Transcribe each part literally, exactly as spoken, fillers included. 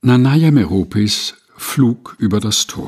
Nanaia Meropis Flug über das Tor.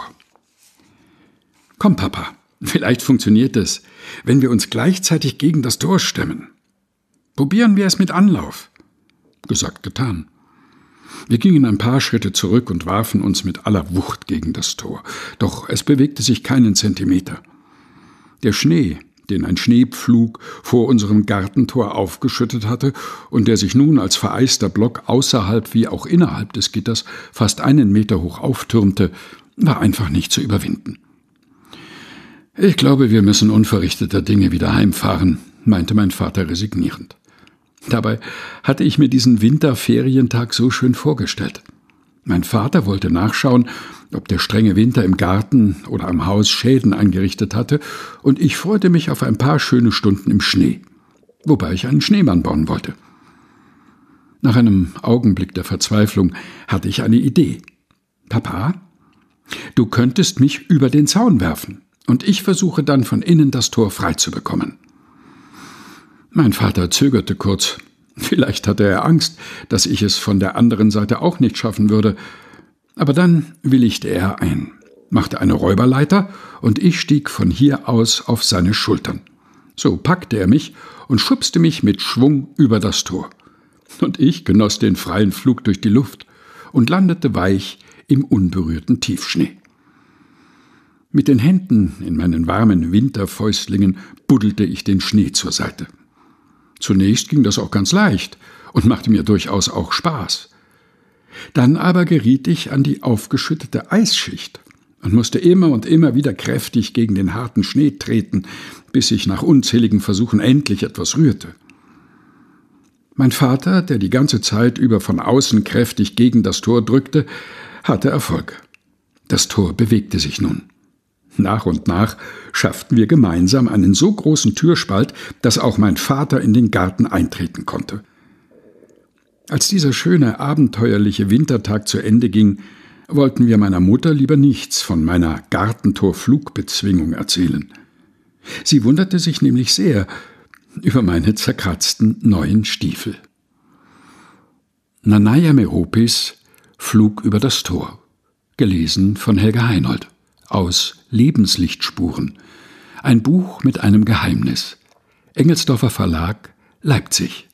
»Komm, Papa, vielleicht funktioniert es, wenn wir uns gleichzeitig gegen das Tor stemmen. Probieren wir es mit Anlauf.« Gesagt, getan. Wir gingen ein paar Schritte zurück und warfen uns mit aller Wucht gegen das Tor. Doch es bewegte sich keinen Zentimeter. Der Schnee, den ein Schneepflug vor unserem Gartentor aufgeschüttet hatte und der sich nun als vereister Block außerhalb wie auch innerhalb des Gitters fast einen Meter hoch auftürmte, war einfach nicht zu überwinden. »Ich glaube, wir müssen unverrichteter Dinge wieder heimfahren«, meinte mein Vater resignierend. Dabei hatte ich mir diesen Winterferientag so schön vorgestellt. Mein Vater wollte nachschauen, ob der strenge Winter im Garten oder am Haus Schäden angerichtet hatte, und ich freute mich auf ein paar schöne Stunden im Schnee, wobei ich einen Schneemann bauen wollte. Nach einem Augenblick der Verzweiflung hatte ich eine Idee. »Papa, du könntest mich über den Zaun werfen, und ich versuche dann von innen das Tor frei zu bekommen.« Mein Vater zögerte kurz. Vielleicht hatte er Angst, dass ich es von der anderen Seite auch nicht schaffen würde. Aber dann willigte er ein, machte eine Räuberleiter, und ich stieg von hier aus auf seine Schultern. So packte er mich und schubste mich mit Schwung über das Tor. Und ich genoss den freien Flug durch die Luft und landete weich im unberührten Tiefschnee. Mit den Händen in meinen warmen Winterfäustlingen buddelte ich den Schnee zur Seite. Zunächst ging das auch ganz leicht und machte mir durchaus auch Spaß. Dann aber geriet ich an die aufgeschüttete Eisschicht und musste immer und immer wieder kräftig gegen den harten Schnee treten, bis sich nach unzähligen Versuchen endlich etwas rührte. Mein Vater, der die ganze Zeit über von außen kräftig gegen das Tor drückte, hatte Erfolg. Das Tor bewegte sich nun. Nach und nach schafften wir gemeinsam einen so großen Türspalt, dass auch mein Vater in den Garten eintreten konnte. Als dieser schöne, abenteuerliche Wintertag zu Ende ging, wollten wir meiner Mutter lieber nichts von meiner Gartentor-Flugbezwingung erzählen. Sie wunderte sich nämlich sehr über meine zerkratzten neuen Stiefel. Nanaia Meropis Flug über das Tor. Gelesen von Helga Heinold. Aus Lebenslichtspuren. Ein Buch mit einem Geheimnis. Engelsdorfer Verlag, Leipzig.